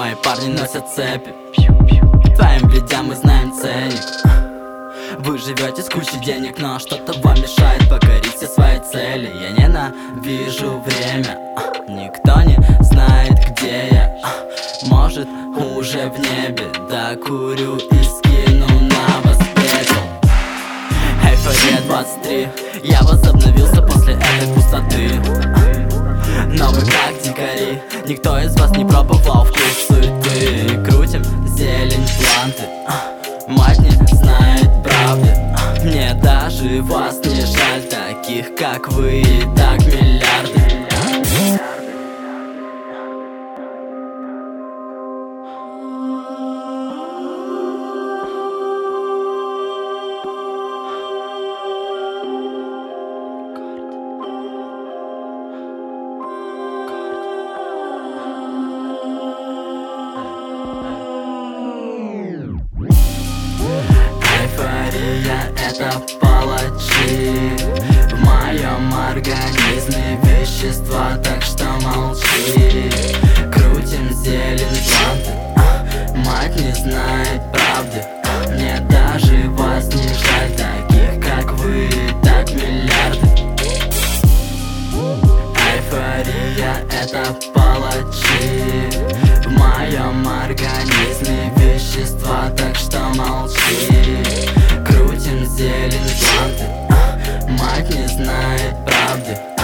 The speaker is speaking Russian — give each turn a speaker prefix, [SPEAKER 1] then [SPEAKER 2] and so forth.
[SPEAKER 1] Мои парни носят цепи, твоим бледям мы знаем ценник. Вы живете с кучей денег, но что-то вам мешает покорить все свои цели. Я ненавижу время, никто не знает, где я. Может, уже в небе, докурю и скину на вас пепел. Эйфория 23, я возобновился после этой пустоты. Но вы как дикари, никто из вас не пробовал вкус суеты. Крутим зелень планты, мать не знает правды. Мне даже вас не жаль, таких как вы и так миллиарды. Это палачи в моем организме вещества, так что молчи. Крутим зелень планты, мать не знает правды. Мне даже вас не жаль, таких как вы и так миллиарды. Эйфория — это палачи в моем организме вещества, так что молчи. Крутим зелень планты, мать не знает правды.